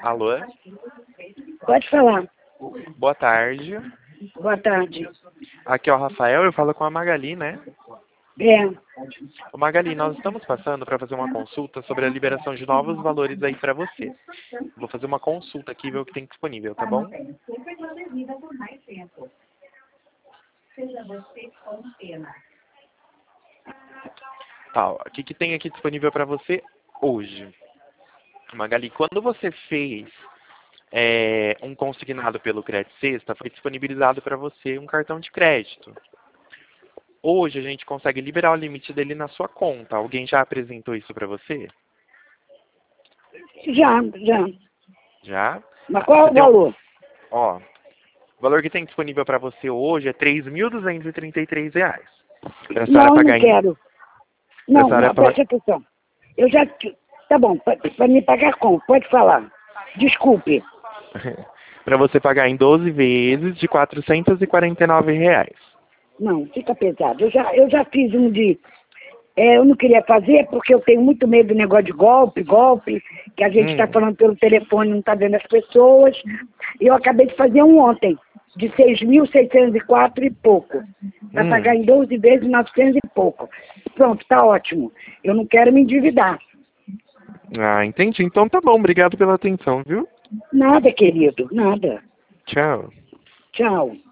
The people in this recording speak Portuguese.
Alô? Pode falar. Boa tarde. Boa tarde. Aqui é o Rafael, eu falo com a Magali, né? É. Ô Magali, nós estamos passando para fazer uma consulta sobre a liberação de novos valores aí para você. Vou fazer uma consulta aqui e ver o que tem disponível, tá bom? Tá, ó, o que tem aqui disponível para você hoje? Magali, quando você fez um consignado pelo Crédito Sexta, foi disponibilizado para você um cartão de crédito. Hoje a gente consegue liberar o limite dele na sua conta. Alguém já apresentou isso para você? Já. Já? Mas qual é o Você valor? Ó, o valor que tem disponível para você hoje é R$ 3.233. Para a senhora Não, pagar não quero. Não, presta atenção. Eu já... Tá bom, para me pagar como? Pode falar. Desculpe. para você pagar em 12 vezes de R$ 449. Não, fica pesado. Eu já fiz um de... eu não queria fazer porque eu tenho muito medo do negócio de golpe, que a gente está falando pelo telefone, não está vendo as pessoas. E eu acabei de fazer um ontem, de 6.604 e pouco. Para pagar em 12 vezes 900 e pouco. Pronto, tá ótimo. Eu não quero me endividar. Ah, entendi. Então tá bom. Obrigado pela atenção, viu? Nada, querido, nada. Tchau. Tchau.